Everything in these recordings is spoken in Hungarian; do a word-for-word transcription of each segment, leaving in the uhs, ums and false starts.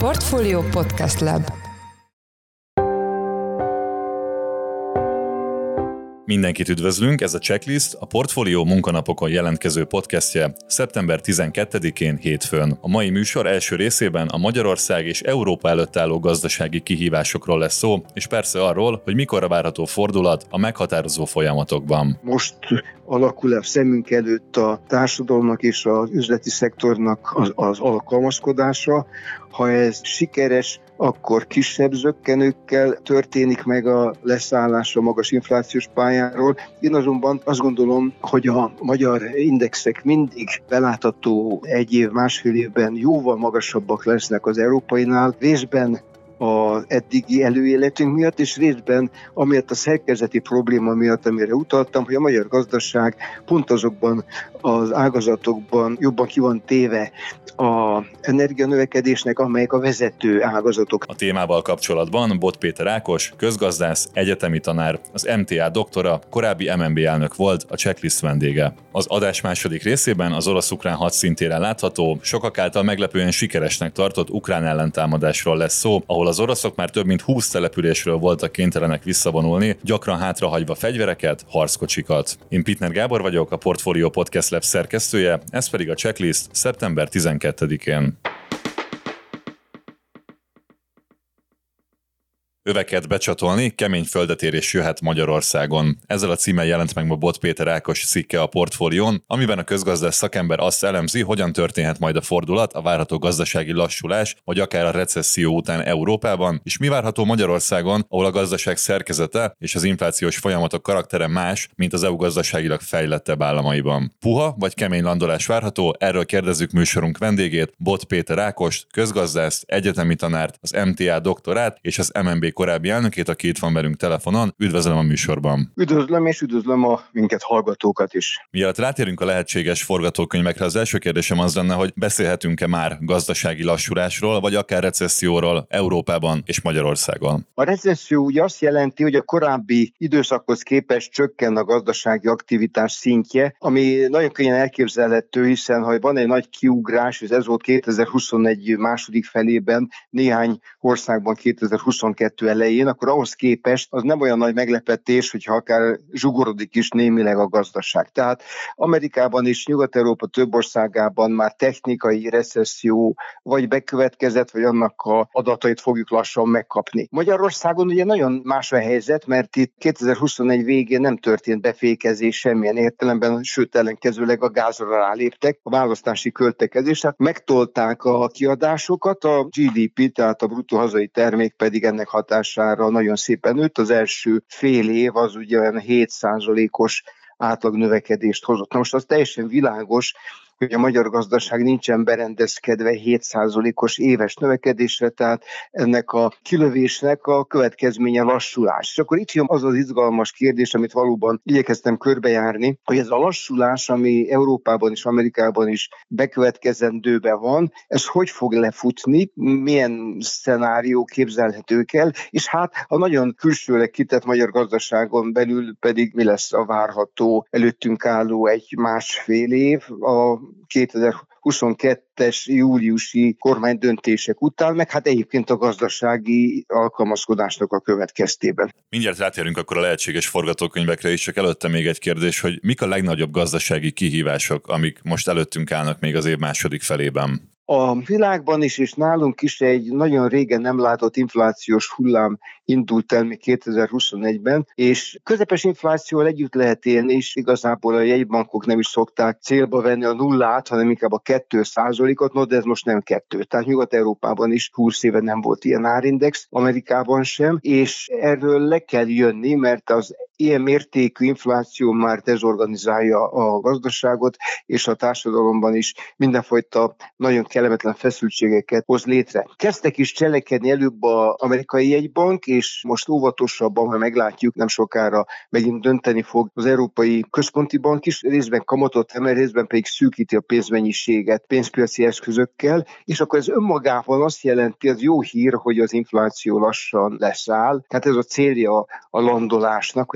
Portfolio Podcast Lab. Mindenkit üdvözlünk, ez a Checklist, a Portfolio munkanapokon jelentkező podcastje szeptember tizenkettedikén hétfőn. A mai műsor első részében a Magyarország és Európa előtt álló gazdasági kihívásokról lesz szó, és persze arról, hogy mikorra várható fordulat a meghatározó folyamatokban. Most alakul a szemünk előtt a társadalomnak és az üzleti szektornak az, az alkalmazkodása. Ha ez sikeres, akkor kisebb zökkenőkkel történik meg a leszállás a magas inflációs pályáról. Én azonban azt gondolom, hogy a magyar indexek mindig belátható egy év, másfél évben jóval magasabbak lesznek az európainál, részben az eddigi előéletünk miatt, és részben amiatt a szerkezeti probléma miatt, amire utaltam, hogy a magyar gazdaság pont azokban az ágazatokban jobban ki van téve az energianövekedésnek, amelyek a vezető ágazatok. A témával kapcsolatban Bot Péter Ákos, közgazdász, egyetemi tanár, az em té á doktora, korábbi em en bé elnök volt, a Checklist vendége. Az adás második részében az orosz-ukrán hadszintéren látható, sokak által meglepően sikeresnek tartott ukrán ellentámadásról lesz szó, ahol az oroszok már több mint húsz településről voltak kénytelenek visszavonulni, gyakran hátrahagyva fegyvereket, harckocsikat. Én Pitner Gábor vagyok, a Portfolio Podcast Lab szerkesztője, ez pedig a Checklist szeptember tizenkettedikén. Öveket becsatolni, kemény földetérés jöhet Magyarországon. Ezzel a címmel jelent meg ma Bot Péter Ákos cikke a Portfólión, amiben a közgazdász szakember azt elemzi, hogyan történhet majd a fordulat, a várható gazdasági lassulás, vagy akár a recesszió után Európában, és mi várható Magyarországon, ahol a gazdaság szerkezete és az inflációs folyamatok karaktere más, mint az é u gazdaságilag fejlettebb államaiban. Puha vagy kemény landolás várható? Erről kérdezzük műsorunk vendégét, Bot Péter Ákost, közgazdászt, egyetemi tanárt, az em té á doktorát és az em en bé korábbi elnökét, aki itt van velünk telefonon. Üdvözlöm a műsorban. Üdvözlöm, és üdvözlöm a minket hallgatókat is. Mielőtt rátérünk a lehetséges forgatókönyvekre, az első kérdésem az lenne, hogy beszélhetünk-e már gazdasági lassulásról, vagy akár recesszióról Európában és Magyarországon? A recesszió ugye azt jelenti, hogy a korábbi időszakhoz képest csökken a gazdasági aktivitás szintje, ami nagyon könnyen elképzelhető, hiszen ha van egy nagy kiugrás, és ez volt kétezer-huszonegy második felében, néhány országban kétezer-huszonkettő elején, akkor ahhoz képest az nem olyan nagy meglepetés, hogyha akár zsugorodik is némileg a gazdaság. Tehát Amerikában és Nyugat-Európa több országában már technikai recesszió vagy bekövetkezett, vagy annak a adatait fogjuk lassan megkapni. Magyarországon ugye nagyon más a helyzet, mert itt kétezer-huszonegy végén nem történt befékezés semmilyen értelemben, sőt ellenkezőleg a gázra ráléptek, a választási költekezés, tehát megtolták a kiadásokat, a gé dé pé, tehát a bruttó hazai termék pedig ennek hatására nagyon szépen nőtt. Az első fél év az ugye olyan hét százalékos átlag növekedést hozott. Na most az teljesen világos, hogy a magyar gazdaság nincsen berendezkedve hét százalékos éves növekedésre, tehát ennek a kilövésnek a következménye lassulás. És akkor itt jön az az izgalmas kérdés, amit valóban igyekeztem körbejárni, hogy ez a lassulás, ami Európában és Amerikában is bekövetkezendőben van, ez hogy fog lefutni, milyen szenárió képzelhetők el, és hát a nagyon külsőleg kitett magyar gazdaságon belül pedig mi lesz a várható előttünk álló egy másfél év, a kétezer-huszonkettes júliusi kormánydöntések után, meg hát egyébként a gazdasági alkalmazkodásnak a következtében. Mindjárt rátérünk akkor a lehetséges forgatókönyvekre is, csak előtte még egy kérdés, hogy mik a legnagyobb gazdasági kihívások, amik most előttünk állnak még az év második felében? A világban is, és nálunk is egy nagyon régen nem látott inflációs hullám indult el még kétezer-huszonegyben, és közepes inflációval együtt lehet élni, és igazából a jegybankok nem is szokták célba venni a nullát, hanem inkább a kettő százalékot, no, de ez most nem kettő. Tehát Nyugat-Európában is húsz éve nem volt ilyen árindex, Amerikában sem, és erről le kell jönni, mert az ilyen mértékű infláció már dezorganizálja a gazdaságot, és a társadalomban is mindenfajta nagyon kellemetlen feszültségeket hoz létre. Kezdtek is cselekedni előbb az amerikai jegybank, és most óvatosabban, ha meglátjuk, nem sokára megint dönteni fog az Európai Központi Bank is, részben kamatot emel, részben pedig szűkíti a pénzmennyiséget pénzpiaci eszközökkel, és akkor ez önmagában azt jelenti, az jó hír, hogy az infláció lassan leszáll. Tehát ez a célja a landolásnak, hogy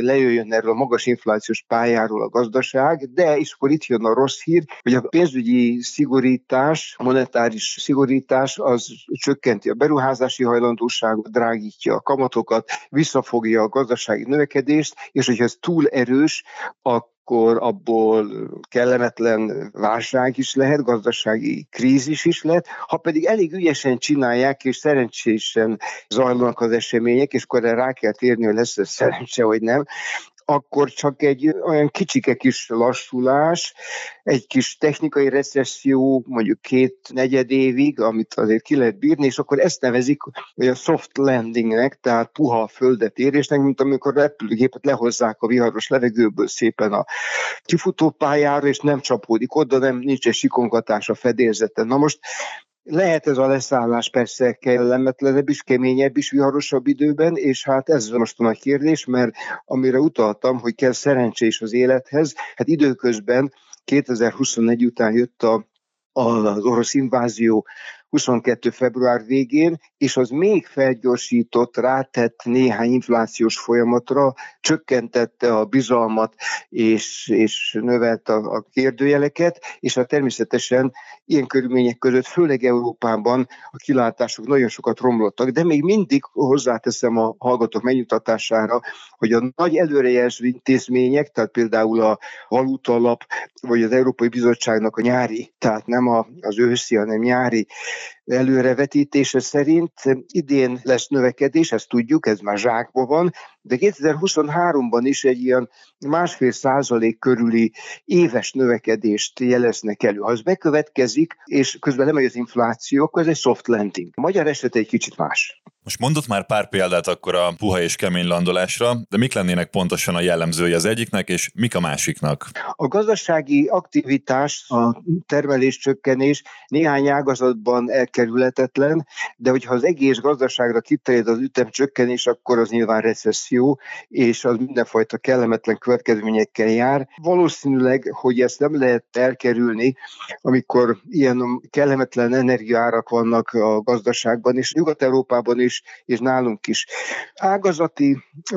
lejöjjön erről a magas inflációs pályáról a gazdaság, de és akkor itt jön a rossz hír, hogy a pénzügyi szigorítás, monetáris szigorítás az csökkenti a beruházási hajlandóságot, drágítja a kamatokat, visszafogja a gazdasági növekedést, és hogyha ez túl erős, akkor abból kellemetlen válság is lehet, gazdasági krízis is lehet. Ha pedig elég ügyesen csinálják, és szerencsésen zajlanak az események, és akkor rá kell térni, hogy lesz ez szerencse, vagy nem, akkor csak egy olyan kicsike kis lassulás, egy kis technikai recesszió, mondjuk két negyed évig, amit azért ki lehet bírni, és akkor ezt nevezik hogy a soft landingnek, tehát puha földetérésnek, mint amikor a repülőgépet lehozzák a viharos levegőből szépen a kifutópályára, és nem csapódik oda, nem nincs egy sikongatás a fedélzeten. Na most lehet ez a leszállás persze kellemetlenebb is, keményebb is, viharosabb időben, és hát ez most a nagy kérdés, mert amire utaltam, hogy kell szerencsé is az élethez, hát időközben kétezer-huszonegy után jött a, az orosz invázió huszonkettő február végén, és az még felgyorsított, rátett néhány inflációs folyamatra, csökkentette a bizalmat, és, és növelte a, a kérdőjeleket, és hát természetesen ilyen körülmények között, főleg Európában a kilátások nagyon sokat romlottak, de még mindig hozzáteszem a hallgatók megnyugtatására, hogy a nagy előrejelző intézmények, tehát például a Valutaalap, vagy az Európai Bizottságnak a nyári, tehát nem az őszi, hanem nyári előrevetítése szerint idén lesz növekedés, ezt tudjuk, ez már zsákban van, de kétezer-huszonháromban is egy ilyen másfél százalék körüli éves növekedést jeleznek elő. Ha ez bekövetkezik, és közben lemegy az infláció, akkor ez egy soft landing. A magyar eset egy kicsit más. Most mondott már pár példát akkor a puha és kemény landolásra, de mik lennének pontosan a jellemzői az egyiknek, és mik a másiknak? A gazdasági aktivitás, a termeléscsökkenés néhány ágazatban elkerülhetetlen, de hogyha az egész gazdaságra kiterjed az ütemcsökkenés, akkor az nyilván recesszió, és az mindenfajta kellemetlen következményekkel jár. Valószínűleg, hogy ezt nem lehet elkerülni, amikor ilyen kellemetlen energiaárak vannak a gazdaságban, és Nyugat-Európában is, és nálunk is. Ágazati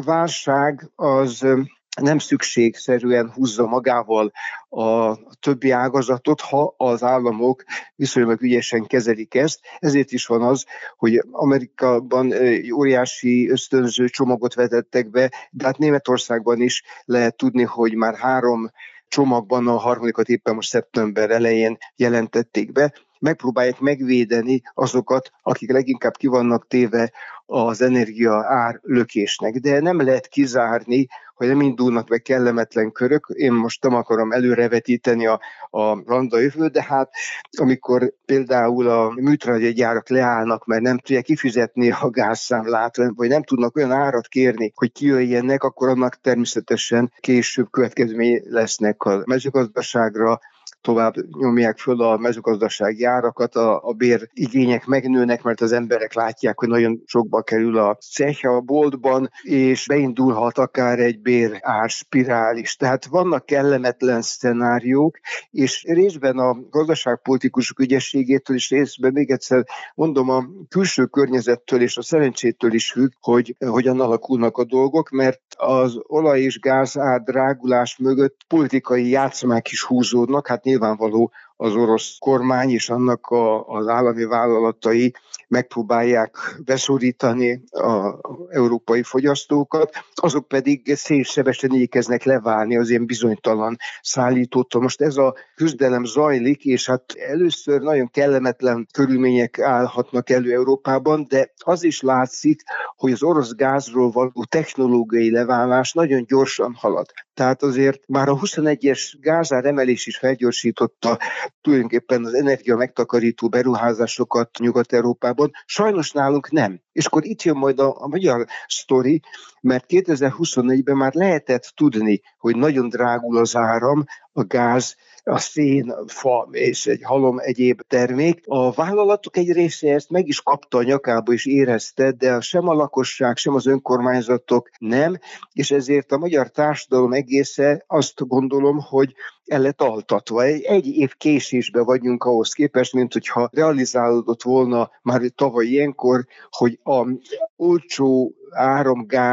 válság az nem szükségszerűen húzza magával a többi ágazatot, ha az államok viszonylag ügyesen kezelik ezt. Ezért is van az, hogy Amerikában óriási ösztönző csomagot vetettek be, de hát Németországban is lehet tudni, hogy már három csomagban, a harmadikat éppen most szeptember elején jelentették be, megpróbálják megvédeni azokat, akik leginkább ki vannak téve az energia ár lökésnek. De nem lehet kizárni, hogy nem indulnak be kellemetlen körök. Én most nem akarom előrevetíteni a, a randa jövőt, de hát amikor például a műtrágyagyárak leállnak, mert nem tudják kifizetni a gázszámlát, vagy nem tudnak olyan árat kérni, hogy kijöjjenek, akkor annak természetesen később következmény lesznek a mezőgazdaságra, tovább nyomják föl a mezőgazdasági árakat, a, a bérigények megnőnek, mert az emberek látják, hogy nagyon sokba kerül a cech a boltban, és beindulhat akár egy bérárspirál is. Tehát vannak kellemetlen szcenáriók, és részben a gazdaságpolitikusok ügyességétől, és részben még egyszer mondom, a külső környezettől és a szerencsétől is függ, hogy hogyan alakulnak a dolgok, mert az olaj- és gázár drágulás mögött politikai játszmák is húzódnak, hát nyilvánvaló az orosz kormány és annak a, az állami vállalatai megpróbálják beszorítani az európai fogyasztókat, azok pedig szélsebesen igyekeznek leválni az ilyen bizonytalan szállítótól. Most ez a küzdelem zajlik, és hát először nagyon kellemetlen körülmények állhatnak elő Európában, de az is látszik, hogy az orosz gázról való technológiai leválás nagyon gyorsan halad. Tehát azért már a huszonegyes gázár emelés is felgyorsította tulajdonképpen az energia megtakarító beruházásokat Nyugat-Európában. Sajnos nálunk nem. És akkor itt jön majd a, a magyar sztori, mert kétezer-huszonnégyben már lehetett tudni, hogy nagyon drágul az áram, a gáz, a szén, a fa és egy halom egyéb termék. A vállalatok egy része ezt meg is kapta a nyakába és érezte, de sem a lakosság, sem az önkormányzatok nem, és ezért a magyar társadalom egésze azt gondolom, hogy el lett altatva. Egy, egy év késésbe vagyunk ahhoz képest, mint hogyha realizálódott volna már tavaly ilyenkor, hogy a olcsó áramgáz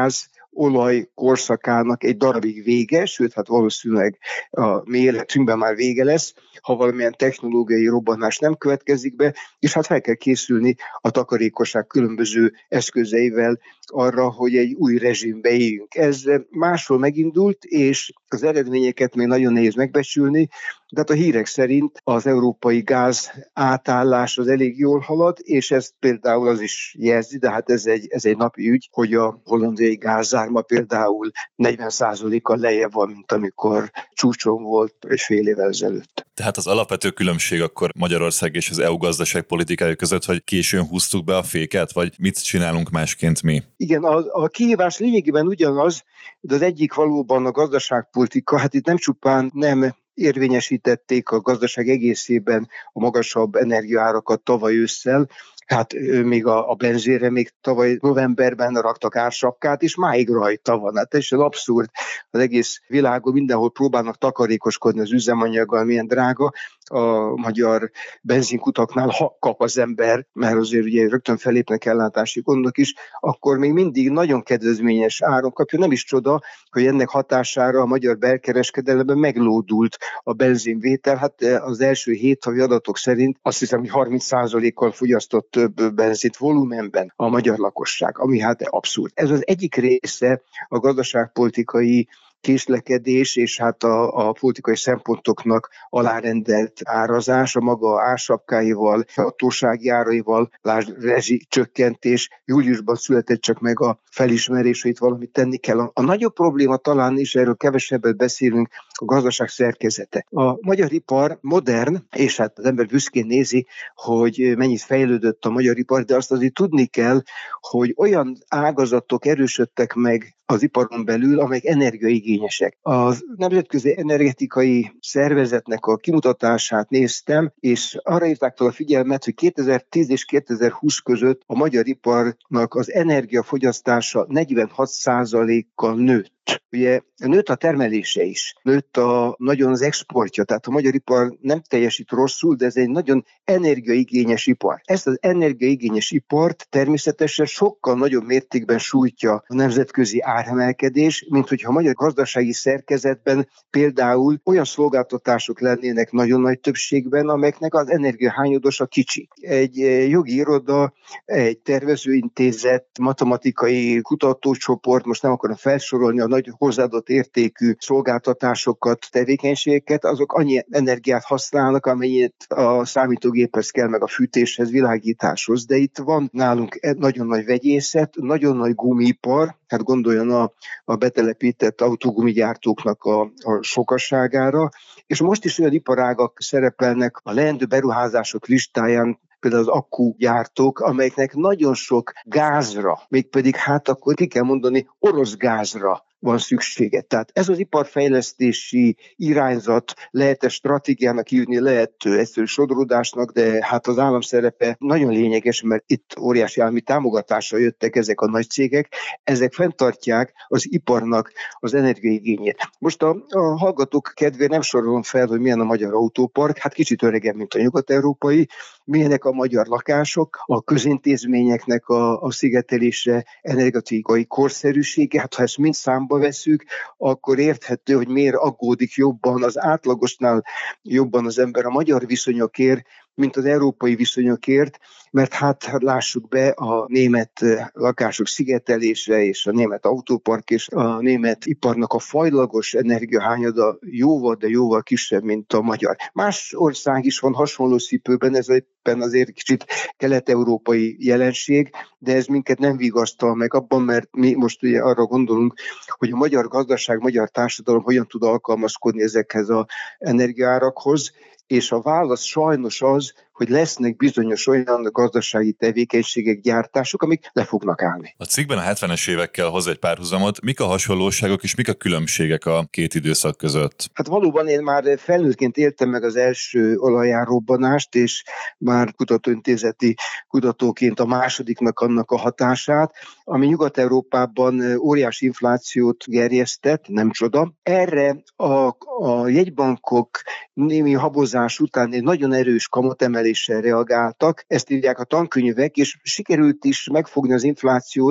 olaj korszakának egy darabig vége, sőt, hát valószínűleg a mi életünkben már vége lesz, ha valamilyen technológiai robbanás nem következik be, és hát fel kell készülni a takarékosság különböző eszközeivel arra, hogy egy új rezsimbe éljünk. Ez máshol megindult, és az eredményeket még nagyon nehéz megbecsülni, de hát a hírek szerint az európai gáz átállás az elég jól halad, és ezt például az is jelzi, de hát ez egy, ez egy napi ügy, hogy a hollandiai gázzárma például negyven százalékkal lejjebb van, mint amikor csúcson volt egy fél évvel ezelőtt. Tehát az alapvető különbség akkor Magyarország és az é u gazdaságpolitikája között, hogy későn húztuk be a féket, vagy mit csinálunk másként mi? Igen, a, a kihívás lényegében ugyanaz, de az egyik valóban a gazdaságpolitika, hát itt nem csupán nem érvényesítették a gazdaság egészében a magasabb energiaárakat tavaly ősszel, hát még a, a benzére még tavaly novemberben raktak ársapkát, és máig rajta van. Hát ez abszurd. Az egész világon mindenhol próbálnak takarékoskodni az üzemanyaggal, milyen drága. A magyar benzinkutaknál, ha kap az ember, mert azért ugye rögtön felépnek ellátási gondok is, akkor még mindig nagyon kedvezményes áron kapja. Nem is csoda, hogy ennek hatására a magyar belkereskedelemben meglódult a benzinvétel. Hát az első hét havi adatok szerint azt hiszem, hogy harminc százalékkal fogyasztott több benzint volumenben a magyar lakosság, ami hát abszurd. Ez az egyik része a gazdaságpolitikai késlekedés, és hát a, a politikai szempontoknak alárendelt árazás, a maga ársapkáival, hatósági áraival, lásd rezsi csökkentés. Júliusban született csak meg a felismerés, hogy itt valamit tenni kell. A, a nagyobb probléma talán is, erről kevesebbet beszélünk, a gazdaság szerkezete. A magyar ipar modern, és hát az ember büszkén nézi, hogy mennyit fejlődött a magyar ipar, de azt azért tudni kell, hogy olyan ágazatok erősödtek meg az iparon belül, amelyek energiaigényesek. A Nemzetközi Energetikai Szervezetnek a kimutatását néztem, és arra írták fel a figyelmet, hogy kétezer-tíz és kétezer-húsz között a magyar iparnak az energiafogyasztása negyvenhat százalékkal nőtt. Ugye nőtt a termelése is, nőtt a, nagyon az exportja, tehát a magyar ipar nem teljesít rosszul, de ez egy nagyon energiaigényes ipar. Ezt az energiaigényes ipart természetesen sokkal nagyobb mértékben sújtja a nemzetközi áremelkedés, mint hogyha a magyar gazdasági szerkezetben például olyan szolgáltatások lennének nagyon nagy többségben, amelyeknek az energiahányadosa kicsi. Egy jogi iroda, egy tervezőintézet, matematikai kutatócsoport, most nem akarom felsorolni a nagy hozzáadott értékű szolgáltatásokat, tevékenységeket, azok annyi energiát használnak, amennyit a számítógéphez kell, meg a fűtéshez, világításhoz. De itt van nálunk nagyon nagy vegyészet, nagyon nagy gumipar, hát gondoljon a, a betelepített autógumigyártóknak a, a sokasságára, és most is olyan iparágak szerepelnek a leendő beruházások listáján, például az akkugyártók, amelyeknek nagyon sok gázra, mégpedig hát akkor ki kell mondani, orosz gázra van szüksége. Tehát ez az iparfejlesztési irányzat lehet-e stratégiának hívni, lehet egyszerű sodródásnak, de hát az állam szerepe nagyon lényeges, mert itt óriási állami támogatásra jöttek ezek a nagy cégek, ezek fenntartják az iparnak az energiaigényét. Most a, a hallgatók kedvéért nem sorolom fel, hogy milyen a magyar autópark, hát kicsit öregebb, mint a nyugat-európai, milyenek a magyar lakások, a közintézményeknek a, a szigetelése, energetikai korszerűsége, hát ha ezt mind számba veszük, akkor érthető, hogy miért aggódik jobban, az átlagosnál jobban az ember a magyar viszonyokért, mint az európai viszonyokért, mert hát lássuk be, a német lakások szigetelése és a német autópark és a német iparnak a fajlagos energiahányada jóval, de jóval kisebb, mint a magyar. Más ország is van hasonló szipőben, ez éppen azért kicsit kelet-európai jelenség, de ez minket nem vigasztal meg abban, mert mi most ugye arra gondolunk, hogy a magyar gazdaság, magyar társadalom hogyan tud alkalmazkodni ezekhez az energiaárakhoz, és a válasz sajnos az, hogy lesznek bizonyos olyan gazdasági tevékenységek, gyártások, amik le fognak állni. A cikkben a hetvenes évekkel hoz egy párhuzamot. Mik a hasonlóságok és mik a különbségek a két időszak között? Hát valóban én már felnőttként éltem meg az első olajárrobbanást, és már kutatóintézeti kutatóként a másodiknak annak a hatását, ami Nyugat-Európában óriási inflációt gerjesztett, nem csoda. Erre a, a jegybankok némi habozás után egy nagyon erős kamatemeléssel reagáltak, ezt írják a tankönyvek, és sikerült is megfogni az inflációt,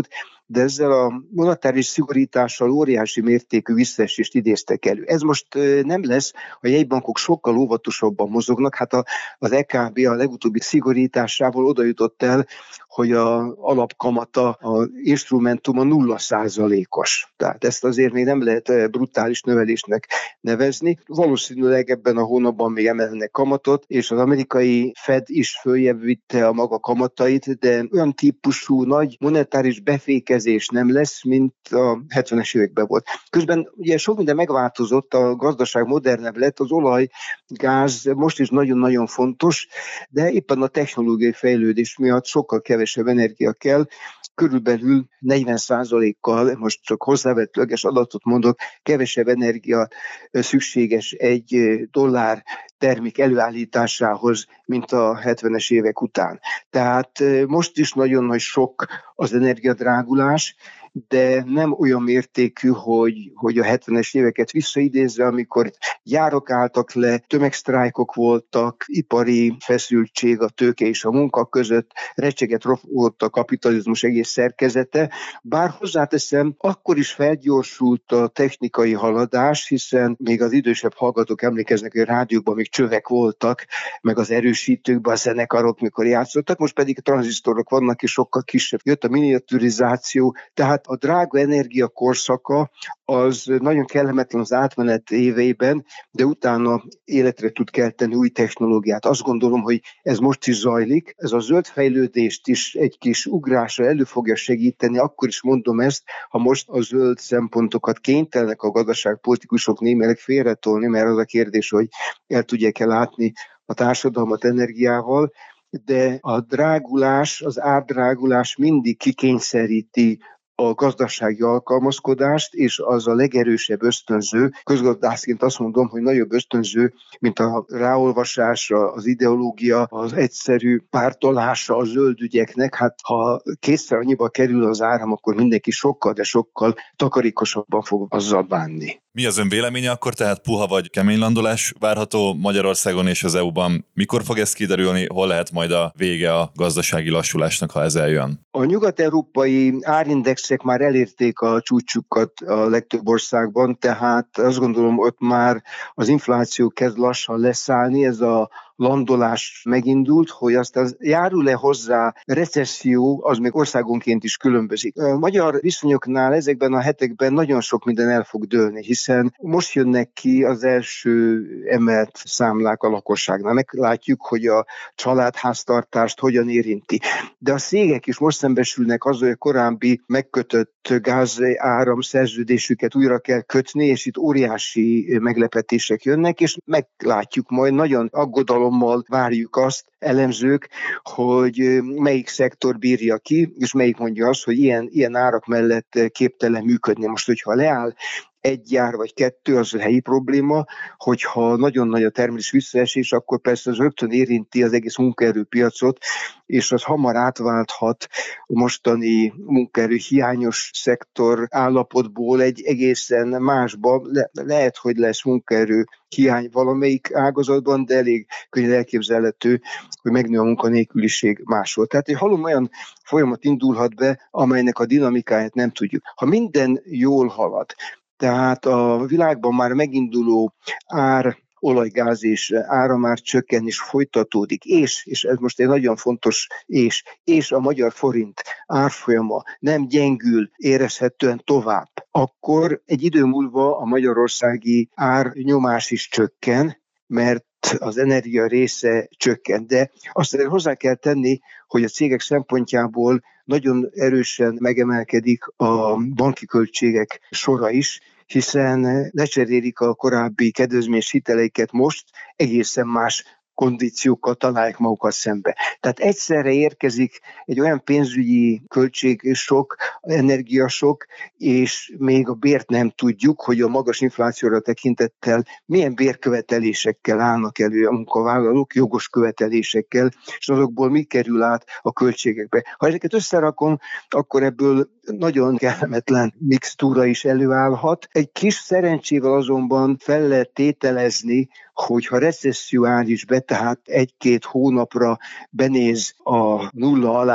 de ezzel a monetáris szigorítással óriási mértékű visszaesést idéztek elő. Ez most nem lesz, a jegybankok sokkal óvatosabban mozognak, hát a, az é ká bé a legutóbbi szigorításával oda jutott el, hogy a alapkamata, az instrumentuma nulla százalékos. Tehát ezt azért még nem lehet brutális növelésnek nevezni. Valószínűleg ebben a hónapban még emelnek kamatot, és az amerikai Fed is följebb vitte a maga kamatait, de olyan típusú nagy monetáris befékezés nem lesz, mint a hetvenes években volt. Közben ugye sok minden megváltozott, a gazdaság modernebb lett, az olaj, gáz most is nagyon-nagyon fontos, de éppen a technológiai fejlődés miatt sokkal kevesebb energia kell, körülbelül negyven százalékkal, most csak hozzávetőleges adatot mondok, kevesebb energia szükséges egy dollár termék előállításához, mint a hetvenes évek után. Tehát most is nagyon nagy sok az energiadrágulás, de nem olyan mértékű, hogy, hogy a hetvenes éveket visszaidézve, amikor gyárak álltak le, tömegsztrájkok voltak, ipari feszültség a tőke és a munka között, recseget volt a kapitalizmus egész szerkezete. Bár hozzáteszem, akkor is felgyorsult a technikai haladás, hiszen még az idősebb hallgatók emlékeznek, hogy a rádiókban még csövek voltak, meg az erősítőkben a zenekarok, mikor játszottak, most pedig a tranzisztorok vannak, és sokkal kisebb. Jött a miniaturizáció, tehát a drága energia korszaka az nagyon kellemetlen az átmenet éveiben, de utána életre tud kelteni új technológiát. Azt gondolom, hogy ez most is zajlik. Ez a zöld fejlődést is egy kis ugrásra elő fogja segíteni, akkor is mondom ezt, ha most a zöld szempontokat kénytelenek a gazdaságpolitikusok némileg félretolni, mert az a kérdés, hogy el tudják-e látni a társadalmat energiával, de a drágulás, az árdrágulás mindig kikényszeríti a gazdasági alkalmazkodást, és az a legerősebb ösztönző. Közgazdászként azt mondom, hogy nagyobb ösztönző, mint a ráolvasásra, az ideológia, az egyszerű pártolása a zöld ügyeknek. Hát ha kétszer annyiba kerül az áram, akkor mindenki sokkal, de sokkal takarékosabban fog azzal bánni. Mi az ön véleménye akkor, tehát puha vagy kemény landolás várható Magyarországon és az é u-ban? Mikor fog ez kiderülni, hol lehet majd a vége a gazdasági lassulásnak, ha ez eljön? A nyugat-európai árindexek már elérték a csúcsukat a legtöbb országban, tehát azt gondolom, ott már az infláció kezd lassan leszállni, ez a landolás megindult, hogy aztán járul-e hozzá recesszió, az még országonként is különbözik. A magyar viszonyoknál ezekben a hetekben nagyon sok minden el fog dőlni, hiszen most jönnek ki az első emelt számlák a lakosságnál. Meglátjuk, hogy a családháztartást hogyan érinti. De a cégek is most szembesülnek azzal, hogy a korábbi megkötött gáz-áram szerződésüket újra kell kötni, és itt óriási meglepetések jönnek, és meglátjuk majd, nagyon aggodalommal várjuk azt, elemzők, hogy melyik szektor bírja ki, és melyik mondja azt, hogy ilyen, ilyen árak mellett képtelen működni. Most, hogyha leáll egy gyár vagy kettő, az a helyi probléma, hogyha nagyon nagy a termelés visszaesés, akkor persze az rögtön érinti az egész munkaerőpiacot, és az hamar átválthat a mostani munkaerő hiányos szektor állapotból egy egészen másba. Le- lehet, hogy lesz munkaerő hiány valamelyik ágazatban, de elég könnyen elképzelhető, hogy megnő a munkanélküliség máshol. Tehát egy halom olyan folyamat indulhat be, amelynek a dinamikáját nem tudjuk. Ha minden jól halad, tehát a világban már meginduló ár, olajgáz és áramár csökkenés folytatódik, és, és ez most egy nagyon fontos és, és a magyar forint árfolyama nem gyengül érezhetően tovább, akkor egy idő múlva a magyarországi árnyomás is csökken, mert az energia része csökken. De azt hozzá kell tenni, hogy a cégek szempontjából nagyon erősen megemelkedik a banki költségek sora is, hiszen lecserélik a korábbi kedvezményes hiteleiket most, egészen más kondíciókkal találják magukat szembe. Tehát egyszerre érkezik egy olyan pénzügyi költségsok, energiasok, és még a bért nem tudjuk, hogy a magas inflációra tekintettel milyen bérkövetelésekkel állnak elő a munkavállalók, jogos követelésekkel, és azokból mi kerül át a költségekbe. Ha ezeket összerakom, akkor ebből nagyon kellemetlen mixtúra is előállhat. Egy kis szerencsével azonban fel lehet tételezni, hogyha recesszió áll is be, tehát egy-két hónapra benéz a nulla alá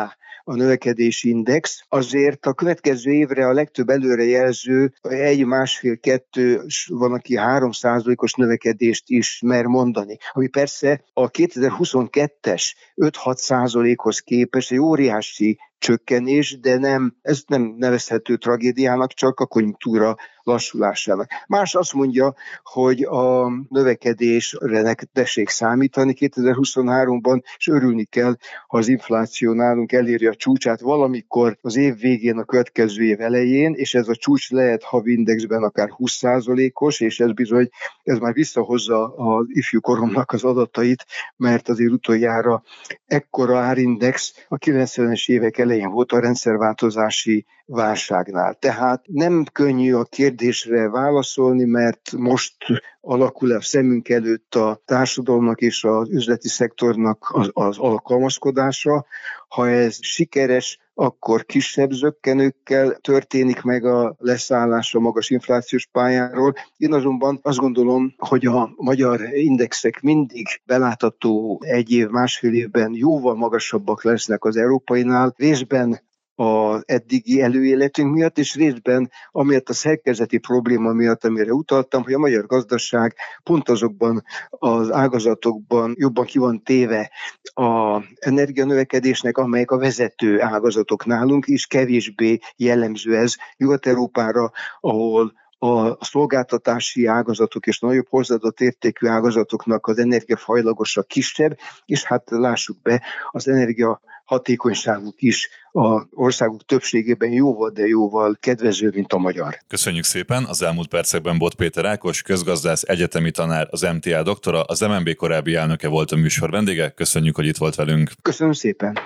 a növekedési index, azért a következő évre a legtöbb előrejelző egy, másfél, kettő, van, aki három százalékos növekedést is mer mondani, ami persze a kétezer-huszonkettes öt-hat százalékhoz képest egy óriási csökkenés, de nem, ez nem nevezhető tragédiának, csak a konjunktúra lassulásának. Más azt mondja, hogy a növekedésre tessék számítani kétezer-huszonháromban, és örülni kell, ha az infláció nálunk eléri a csúcsát valamikor az év végén, a következő év elején, és ez a csúcs lehet havi indexben akár húsz százalékos, és ez bizony, ez már visszahozza az ifjú koromnak az adatait, mert azért utoljára ekkora árindex a kilencvenes évek elején volt a rendszerváltozási válságnál. Tehát nem könnyű a kérdésre válaszolni, mert most alakul a szemünk előtt a társadalomnak és az üzleti szektornak az, az alkalmazkodása. Ha ez sikeres, akkor kisebb zökkenőkkel történik meg a leszállás a magas inflációs pályáról. Én azonban azt gondolom, hogy a magyar indexek mindig belátható egy év, másfél évben jóval magasabbak lesznek az európainál, részben az eddigi előéletünk miatt, és részben amiatt a szerkezeti probléma miatt, amire utaltam, hogy a magyar gazdaság pont azokban az ágazatokban jobban ki van téve az energianövekedésnek, amelyek a vezető ágazatok nálunk is, kevésbé jellemző ez Nyugat-Európára, ahol a szolgáltatási ágazatok és nagyobb hozzáadott értékű ágazatoknak az energiafajlagosa kisebb, és hát lássuk be, az energia hatékonyságuk is az országok többségében jóval, de jóval kedvezőbb, mint a magyar. Köszönjük szépen! Az elmúlt percekben Bot Péter Ákos, közgazdász, egyetemi tanár, az em té á doktora, az em en bé korábbi elnöke volt a műsor vendége. Köszönjük, hogy itt volt velünk! Köszönöm szépen!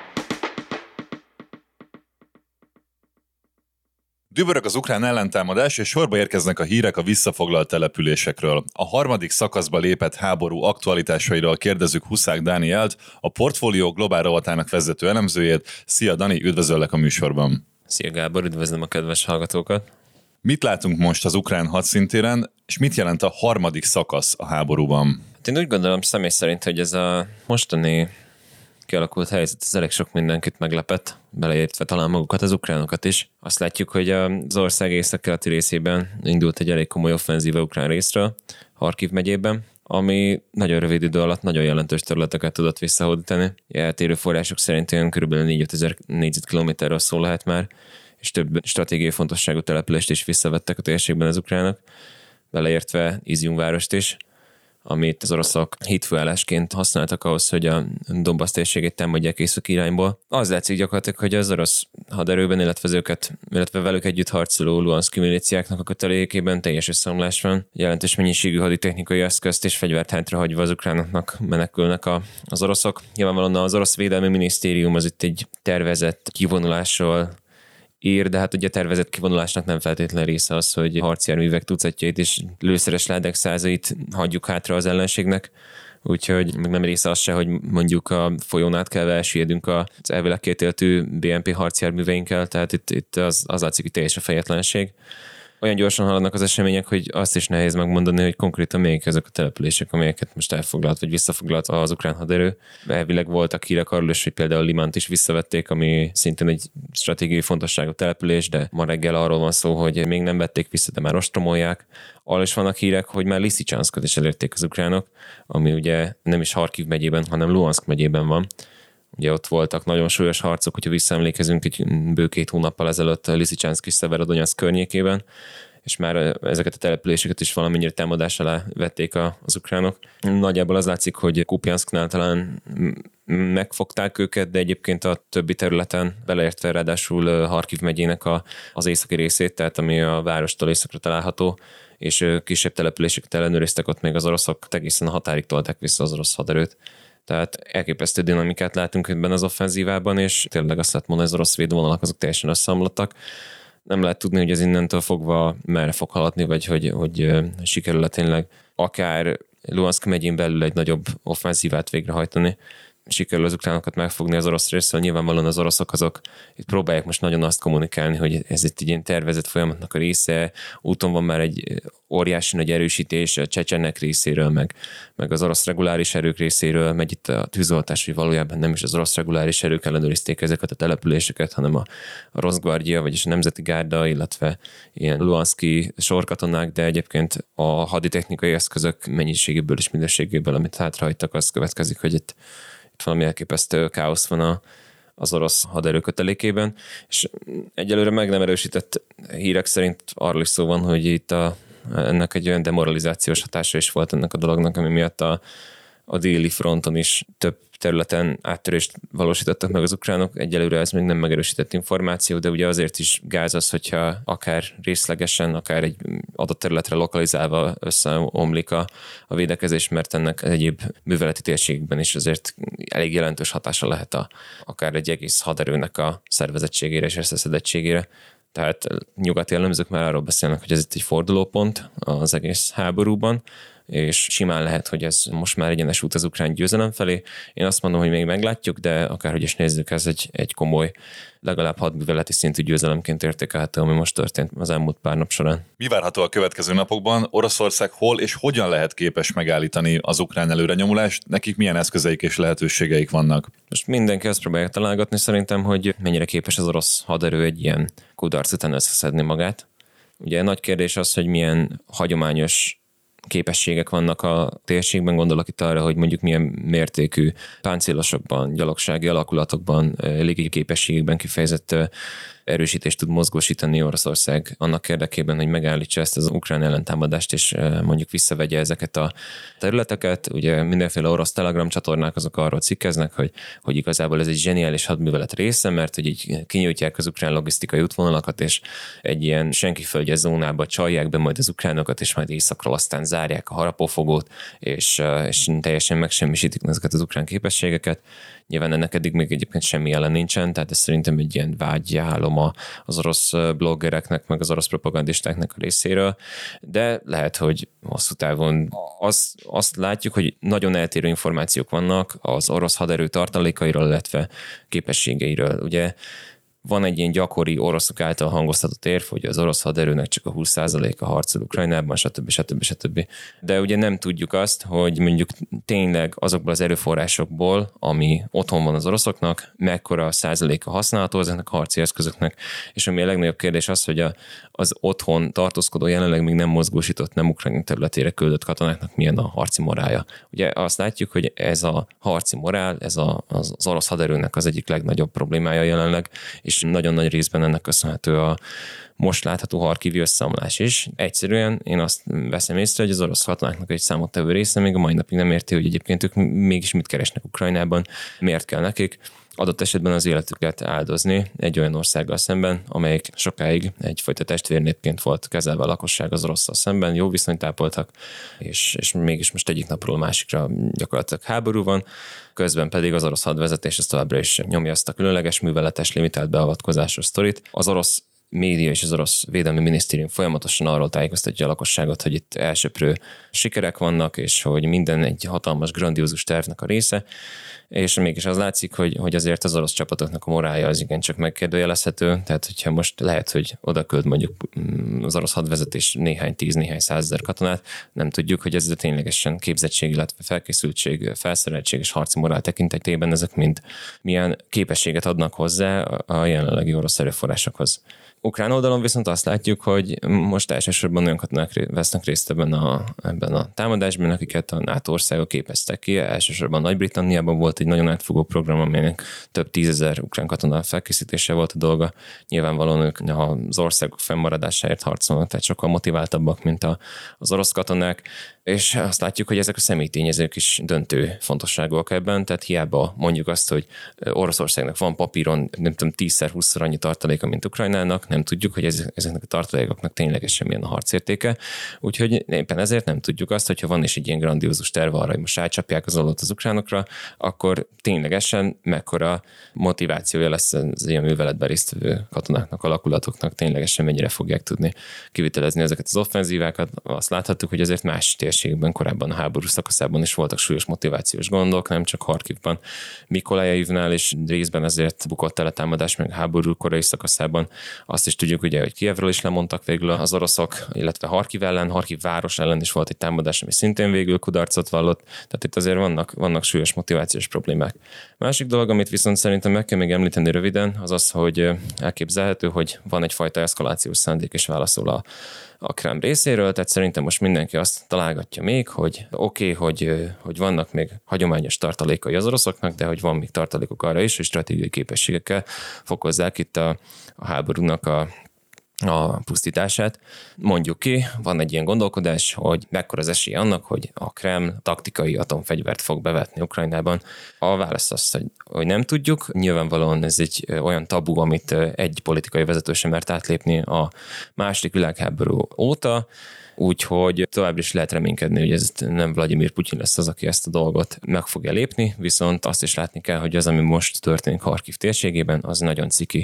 Dübörög az ukrán ellentámadás, és sorba érkeznek a hírek a visszafoglalt településekről. A harmadik szakaszba lépett háború aktualitásairól kérdezzük Huszák Dánielt, a Portfólió globál rovatának vezető elemzőjét. Szia Dani, üdvözöllek a műsorban! Szia Gábor, üdvözlöm a kedves hallgatókat! Mit látunk most az ukrán hadszintéren, és mit jelent a harmadik szakasz a háborúban? Hát én úgy gondolom személy szerint, hogy ez a mostani kialakult helyzet, ez elég sok mindenkit meglepett, beleértve talán magukat, az ukránokat is. Azt látjuk, hogy az ország északkeleti részében indult egy elég komoly offenzíva ukrán részről, Harkiv megyében, ami nagyon rövid idő alatt nagyon jelentős területeket tudott visszahódítani. Eltérő források szerint olyan kb. négyezer négyzetkilométerről szó lehet már, és több stratégiai fontosságú települést is visszavettek a térségben az ukránok, beleértve Izjum várost is, amit az oroszok hitfőállásként használtak ahhoz, hogy a Donbass térségét támadják északi irányból. Az látszik gyakorlatilag, hogy az orosz haderőben, illetve, őket, illetve velük együtt harcoló luhanszki milíciáknak a kötelékében teljes összeomlás van. Jelentős mennyiségű haditechnikai eszközt és fegyvert hátrahagyva az ukránoknak menekülnek a, az oroszok. Nyilvánvalóan az orosz védelmi minisztérium az itt egy tervezett kivonulásról ír, de hát ugye a tervezett kivonulásnak nem feltétlenül része az, hogy harcjárművek tucatjait és lőszeres ládák százait hagyjuk hátra az ellenségnek, úgyhogy meg nem része az se, hogy mondjuk a folyón át kell elsüllyedünk az elvileg kétéltű bé em pé harcjárműveinkkel, tehát itt, itt az, az látszik, hogy teljes a fejetlenség. Olyan gyorsan haladnak az események, hogy azt is nehéz megmondani, hogy konkrétan melyik ezek a települések, amelyeket most elfoglalt vagy visszafoglalt az ukrán haderő. Elvileg voltak hírek arról is, hogy például Limant is visszavették, ami szintén egy stratégiai fontosságú település, de ma reggel arról van szó, hogy még nem vették vissza, de már ostromolják. Arról is vannak hírek, hogy már Liszicsanszkot is elérték az ukránok, ami ugye nem is Harkiv megyében, hanem Luhanszk megyében van. Ugye ott voltak nagyon súlyos harcok, hogyha visszaemlékezünk egy bő két hónappal ezelőtt Liszicsanszk és Szeverodonyasz környékében, és már ezeket a településeket is valamennyire támadás alá vették az ukránok. Nagyjából az látszik, hogy Kupjanszknál talán megfogták őket, de egyébként a többi területen, beleértve ráadásul Harkiv megyének a, az északi részét, tehát ami a várostól északra található, és kisebb településeket ellenőriztek, ott még az oroszok egészen a határig tolták vissza az orosz haderőt. Tehát elképesztő dinamikát látunk ebben az offenzívában, és tényleg azt lehet mondani, hogy az orosz védővonalak azok teljesen összeomlottak. Nem lehet tudni, hogy ez innentől fogva merre fog haladni, vagy hogy, hogy sikerül tényleg akár Luhanszk megyén belül egy nagyobb offenzívát végrehajtani, sikerül az ukránokat megfogni az orosz részről. Nyilvánvalóan az oroszok azok itt próbálják most nagyon azt kommunikálni, hogy ez itt egy ilyen tervezett folyamatnak a része, úton van már egy óriási nagy erősítés a csecsenek részéről, meg, meg az orosz reguláris erők részéről, megy itt a tűzoltás, hogy valójában nem is az orosz reguláris erők ellenőrizték ezeket a településeket, hanem a, a Rosgvardja, vagyis a Nemzeti Gárda, illetve ilyen luhanszki sorkatonák, de egyébként a haditechnikai eszközök mennyiségéből és minőségéből, amit hátrahagytak, az következik, hogy itt, itt valami elképesztő káosz van a, az orosz haderő kötelékében, és egyelőre meg nem erősített hírek szerint arról is szó van, hogy itt a, ennek egy olyan demoralizációs hatása is volt ennek a dolognak, ami miatt a, a déli fronton is több területen áttörést valósítottak meg az ukránok. Egyelőre ez még nem megerősített információ, de ugye azért is gáz az, hogyha akár részlegesen, akár egy adott területre lokalizálva összeomlik a, a védekezés, mert ennek egyéb műveleti térségekben is azért elég jelentős hatása lehet a, akár egy egész haderőnek a szervezettségére és összeszedettségére. Tehát nyugati elemzők már arról beszélnek, hogy ez itt egy fordulópont az egész háborúban, és simán lehet, hogy ez most már egyenes út az ukrán győzelem felé. Én azt mondom, hogy még meglátjuk, de akárhogy is nézzük, ez egy, egy komoly, legalább hadműveleti szintű győzelemként értékelhető, ami most történt az elmúlt pár nap során. Mi várható a következő napokban? Oroszország hol és hogyan lehet képes megállítani az ukrán előrenyomulást? Nekik milyen eszközeik és lehetőségeik vannak? Most mindenki azt próbálja találgatni szerintem, hogy mennyire képes az orosz haderő egy ilyen kudarc után összeszedni magát. Ugye nagy kérdés az, hogy milyen hagyományos képességek vannak a térségben, gondolok itt arra, hogy mondjuk milyen mértékű páncélosokban, gyalogsági alakulatokban, légi képességekben kifejezett erősítést tud mozgósítani Oroszország annak érdekében, hogy megállítsa ezt az ukrán ellentámadást, és mondjuk visszavegye ezeket a területeket. Ugye mindenféle orosz telegram csatornák azok arról cikkeznek, hogy, hogy igazából ez egy zseniális hadművelet része, mert hogy így kinyújtják az ukrán logisztikai útvonalakat, és egy ilyen senki földje zónába csalják be majd az ukránokat, és majd északról aztán zárják a harapófogót, és, és teljesen megsemmisítik ezeket az ukrán képességeket. Nyilván ennek eddig még egyébként semmi jelen nincsen, tehát ez szerintem egy ilyen vágyálom az orosz bloggereknek, meg az orosz propagandistáknak a részéről, de lehet, hogy hosszú távon azt, azt látjuk, hogy nagyon eltérő információk vannak az orosz haderő tartalékairól, illetve képességeiről. Ugye van egy ilyen gyakori oroszok által hangoztatott érv, hogy az orosz haderőnek csak a húsz százaléka harcol Ukrajnában, stb. stb. stb. De ugye nem tudjuk azt, hogy mondjuk tényleg azokból az erőforrásokból, ami otthon van az oroszoknak, mekkora százaléka használható ezeknek a harci eszközöknek, és ami a legnagyobb kérdés az, hogy a, az otthon tartózkodó, jelenleg még nem mozgósított, nem ukrajn területére küldött katonáknak milyen a harci morálja. Ugye azt látjuk, hogy ez a harci morál, ez a, az, az orosz haderőnek az egyik legnagyobb problémája jelenleg, és nagyon nagy részben ennek köszönhető a most látható harkivi összeomlás is. Egyszerűen én azt veszem észre, hogy az orosz katonáknak egy számottevő része még a mai napig nem érti, hogy egyébként ők mégis mit keresnek Ukrajnában, miért kell nekik adott esetben az életüket áldozni egy olyan országgal szemben, amelyik sokáig egyfajta testvérnépként volt kezelve a lakosság az orosszal szemben, jó viszonyt ápoltak, és, és mégis most egyik napról a másikra gyakorlatilag háború van, közben pedig az orosz hadvezetés ezt továbbra is nyomja azt a különleges műveletes limitált beavatkozásos sztorit. Az orosz média és az orosz védelmi minisztérium folyamatosan arról tájékoztatja a lakosságot, hogy itt elsöprő sikerek vannak, és hogy minden egy hatalmas, grandiózus tervnek a része, és mégis az látszik, hogy, hogy azért az orosz csapatoknak a morálja az igencsak megkérdőjelezhető, tehát hogyha most lehet, hogy oda küld mondjuk az orosz hadvezetés néhány tíz, néhány százezer katonát, nem tudjuk, hogy ez a ténylegesen képzettség, illetve felkészültség, felszereltség és harci morál tekintetében ezek mind milyen képességet adnak hozzá a jelenlegi orosz erőforrásokhoz. Ukrán oldalon viszont azt látjuk, hogy most elsősorban olyan katonák vesznek részt ebben a, ebben a támadásban, akiket a NATO országok képeztek ki. Elsősorban Nagy-Britanniában volt egy nagyon átfogó program, amelynek több tízezer ukrán katona felkészítése volt a dolga. Nyilvánvalóan ők az országok fennmaradásáért harcolnak, tehát sokkal motiváltabbak, mint a, az orosz katonák. És azt látjuk, hogy ezek a személytényezők is döntő fontosságúak ebben, tehát hiába mondjuk azt, hogy Oroszországnak van papíron, nem tudom, tízszer-húszszor annyi tartaléka, mint Ukrajnának, nem tudjuk, hogy ezeknek a tartalékoknak ténylegesen milyen a harcértéke. Úgyhogy éppen ezért nem tudjuk azt, hogyha van is egy ilyen grandiózus terve arra, hogy most átcsapják az ollót az ukránokra, akkor ténylegesen mekkora motivációja lesz az ilyen műveletben résztvevő katonáknak, alakulatoknak, ténylegesen mennyire fogják tudni kivitelezni ezeket az offenzívákat. Azt láthattuk, hogy azért más térség térségben korábban a háború szakaszában is voltak súlyos motivációs gondok, nem csak Harkivban, Mikolajevnál, és részben ezért bukott el a támadás, meg a háború korai szakaszában. Azt is tudjuk ugye, hogy Kijevről is lemondtak végül az oroszok, illetve Harkiv ellen, Harkiv város ellen is volt egy támadás, ami szintén végül kudarcot vallott. Tehát itt azért vannak, vannak súlyos motivációs problémák. Másik dolog, amit viszont szerintem meg kell még említeni röviden, az az, hogy elképzelhető, hogy van egyfajta eszkalációs szándék és válaszol a, a Kreml részéről, tehát szerintem most mindenki azt találgatja még, hogy oké, okay, hogy, hogy vannak még hagyományos tartalékai az oroszoknak, de hogy van még tartalékok arra is, hogy stratégiai képességekkel fokozzák itt a, a háborúnak a a pusztítását. Mondjuk ki, van egy ilyen gondolkodás, hogy mekkora az esély annak, hogy a Kreml taktikai atomfegyvert fog bevetni Ukrajnában. A válasz az, hogy, hogy nem tudjuk. Nyilvánvalóan ez egy olyan tabu, amit egy politikai vezető sem mert átlépni a második világháború óta, úgyhogy továbbra is lehet reménykedni, hogy ez nem Vladimir Putyin lesz az, aki ezt a dolgot meg fogja lépni, viszont azt is látni kell, hogy az, ami most történik Harkiv térségében, az nagyon ciki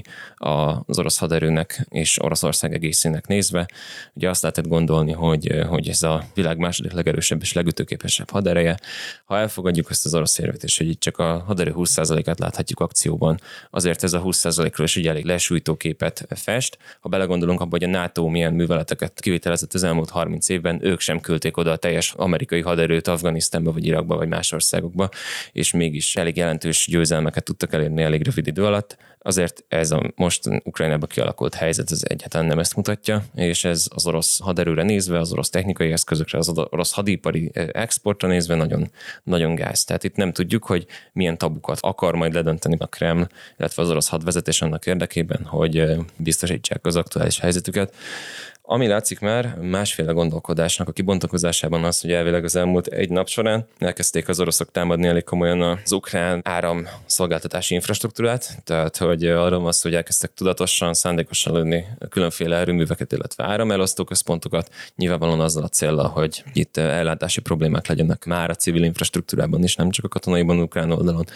az orosz haderőnek és Oroszország egészének nézve. Ugye azt lehetett gondolni, hogy, hogy ez a világ második legerősebb és legütőképesebb hadereje. Ha elfogadjuk ezt az orosz érvet, és hogy itt csak a haderő húsz százalékát láthatjuk akcióban, azért ez a húsz százalékról is ugye elég lesújtó képet fest. Ha belegondolunk abba, hogy a NATO milyen műveleteket kivitelezett az elmúlt harminc évben, ők sem küldték oda a teljes amerikai haderőt Afganisztánba, vagy Irakba, vagy más országokba, és mégis elég jelentős győzelmeket tudtak elérni elég rövid idő alatt. Azért ez a most Ukrajnában kialakult helyzet, ez egyáltalán nem ezt mutatja, és ez az orosz haderőre nézve, az orosz technikai eszközökre, az orosz hadipari exportra nézve nagyon, nagyon gáz. Tehát itt nem tudjuk, hogy milyen tabukat akar majd ledönteni a Kreml, illetve az orosz hadvezetés annak érdekében, hogy biztosítsák az aktuális helyzetüket. Ami látszik már másféle gondolkodásnak a kibontakozásában az, hogy elvileg az elmúlt egy nap során elkezdték az oroszok támadni elég komolyan az ukrán áramszolgáltatási infrastruktúrát, tehát hogy arról van szó, hogy elkezdtek tudatosan, szándékosan lőni különféle erőműveket, illetve áramelosztó központokat, nyilvánvalóan azzal a céllal, hogy itt ellátási problémák legyenek már a civil infrastruktúrában is, nem csak a katonaiban, ukrán oldalon.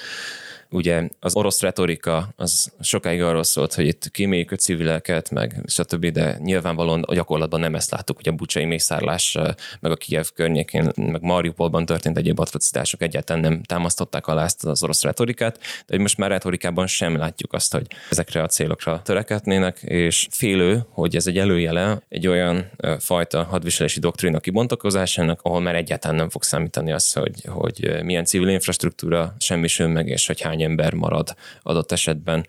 Ugye az orosz retorika az sokáig arról szólt, hogy itt kíméljük a civileket, meg stb., de nyilvánvalóan a gyakorlatban nem ezt láttuk, hogy a bucsai mészárlás, meg a Kijev környékén, meg Mariupolban történt egyéb atrocitások egyáltalán nem támasztották alá ezt az orosz retorikát, de hogy most már retorikában sem látjuk azt, hogy ezekre a célokra törekednének, és félő, hogy ez egy előjele egy olyan fajta hadviselési doktrína kibontakozásának, ahol már egyáltalán nem fog számítani az, hogy, hogy milyen civil infrastruktúra semmisül meg, és hogy hány ember marad adott esetben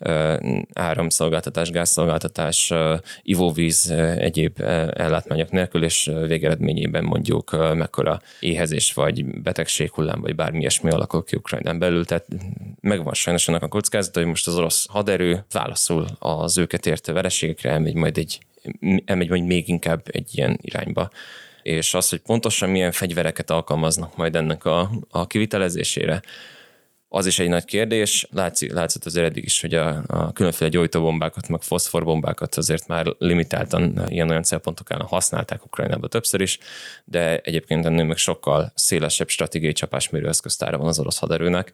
áramszolgáltatás, gázszolgáltatás, ivóvíz, egyéb ellátmányok nélkül, és végeredményében mondjuk mekkora éhezés, vagy betegséghullám, vagy bármi ilyesmi alakul ki Ukrajnán belül. Tehát megvan sajnos annak a kockázata, hogy most az orosz haderő válaszol az őket érte vereségekre, elmegy majd, egy, elmegy majd még inkább egy ilyen irányba. És az, hogy pontosan milyen fegyvereket alkalmaznak majd ennek a, a kivitelezésére, az is egy nagy kérdés. Látszik, látszott azért eddig is, hogy a, a különféle gyógytóbombákat, meg foszforbombákat azért már limitáltan ilyen-olyan célpontok ellen használták Ukrajnában többször is, de egyébként ennél meg sokkal szélesebb stratégiai csapásmérő eszköztára van az orosz haderőnek.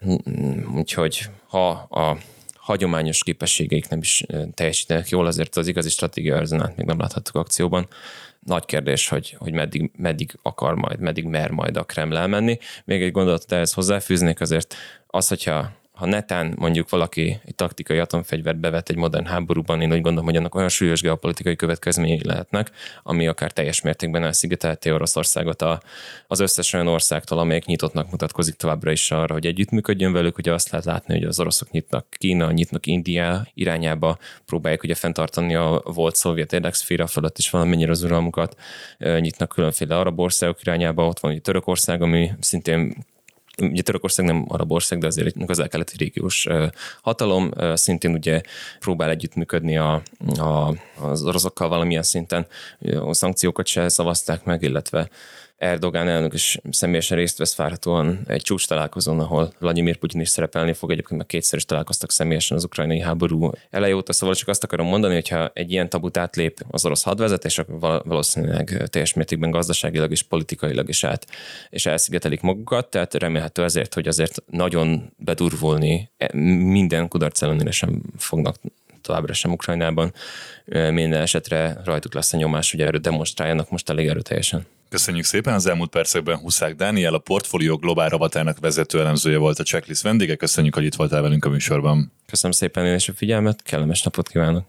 Úgyhogy ha a hagyományos képességeik nem is teljesítenek jól, azért az igazi stratégiai arzenát még nem láthattuk akcióban. Nagy kérdés, hogy, hogy meddig, meddig akar majd, meddig mer majd a Kreml elmenni. Még egy gondolatot ehhez hozzáfűznék, azért az, hogyha ha netán mondjuk valaki egy taktikai atomfegyvert bevet egy modern háborúban, én úgy gondolom, hogy annak olyan súlyos geopolitikai következményei lehetnek, ami akár teljes mértékben elszigetelté Oroszországot a, az összes olyan országtól, amelyek nyitottnak mutatkozik továbbra is arra, hogy együttműködjön velük. Ugye azt lehet látni, hogy az oroszok nyitnak Kína, nyitnak India irányába, próbálják ugye fenntartani a volt szovjet érdekszféra fölött is valamennyire az uralmukat, nyitnak különféle arab országok irányába, ott van ugye Törökország, ami szintén ugye Törökország nem arab ország, de azért egy közel-keleti régiós hatalom, szintén ugye próbál együttműködni a, a, az oroszokkal valamilyen szinten, a szankciókat se szavazták meg, illetve Erdogán elnök is személyesen részt vesz várhatóan egy csúcs találkozón, ahol Vladimir Putyin is szerepelni fog, egyébként meg kétszer is találkoztak személyesen az ukrajnai háború eleje óta, szóval csak azt akarom mondani, hogyha egy ilyen tabut átlép az orosz hadvezetés, akkor valószínűleg teljes mértékben gazdaságilag és politikailag is át, és elszigetelik magukat, tehát remélhető ezért, hogy azért nagyon bedurvulni minden kudarc ellenére sem fognak továbbra sem Ukrajnában. Minden esetre rajtuk lesz a nyomás, hogy erről demonstráljanak most elég erőteljesen. Köszönjük szépen, az elmúlt percekben Huszák Dániel, a Portfolio Globál rovatának vezető elemzője volt a Checklist vendége. Köszönjük, hogy itt voltál velünk a műsorban. Köszönöm szépen én is a figyelmet, kellemes napot kívánok!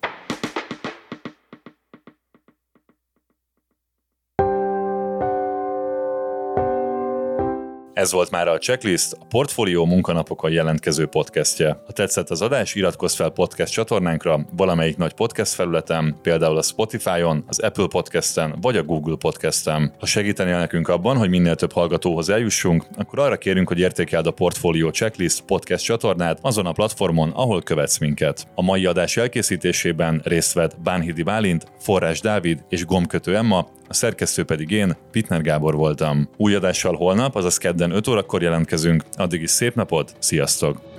Ez volt már a Checklist, a Portfolio munkanapokon jelentkező podcastje. Ha tetszett az adás, iratkozz fel podcast csatornánkra valamelyik nagy podcast felületen, például a Spotify-on, az Apple Podcasten vagy a Google Podcasten. Ha segítenél nekünk abban, hogy minél több hallgatóhoz eljussunk, akkor arra kérünk, hogy értékeld a Portfolio Checklist podcast csatornát azon a platformon, ahol követsz minket. A mai adás elkészítésében részt vett Bánhidi Bálint, Forrás Dávid és Gombkötő Emma, a szerkesztő pedig én, Pittner Gábor voltam. Új adással holnap, azaz kedden öt órakor jelentkezünk, addig is szép napot, sziasztok!